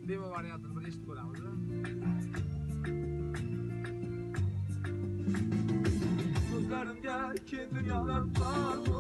Demo variantini bir eshitib ko'ramiz. Ko'zlarimga keng dunyolar bor.